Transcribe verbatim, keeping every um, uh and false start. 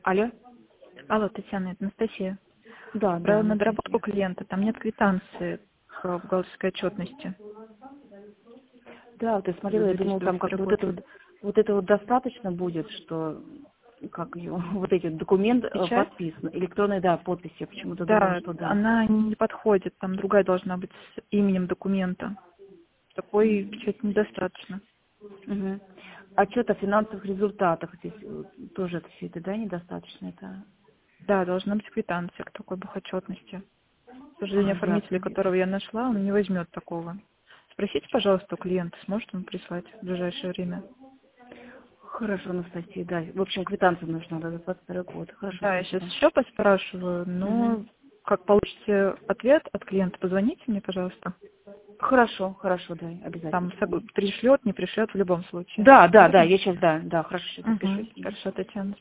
Алло? Алло, Татьяна, это Анастасия. Да, Про да. надработку клиента. Там нет квитанции в бухгалтерской отчетности. Да, вот я смотрела, я думала, там как вот это вот, вот это вот достаточно будет, что как ее, вот эти вот документы э, Печать? подписаны, электронные, да, подписи. Я почему-то думала, Да, что да. она не подходит. Там другая должна быть с именем документа. Такой печати недостаточно. Угу. Отчет о финансовых результатах здесь э, тоже это все это, да, недостаточно. Это... Да, должна быть квитанция к такой бухотчетности. К А, сожалению, оформителя, ясно. которого я нашла, он не возьмет такого. Спросите, пожалуйста, у клиента, сможет он прислать в ближайшее время. Хорошо, Анастасия, да. В общем, квитанция нужна, да, за двадцать второй год. Хорошо, Да, я сейчас спасибо. еще поспрашиваю, но Угу. как получите ответ от клиента, позвоните мне, пожалуйста. Хорошо, хорошо, да, Там обязательно. сог- пришлет, не пришлет в любом случае. Да, да, да, Ладно? я сейчас, да, да, хорошо, сейчас Угу. запишусь. Хорошо, Татьяна.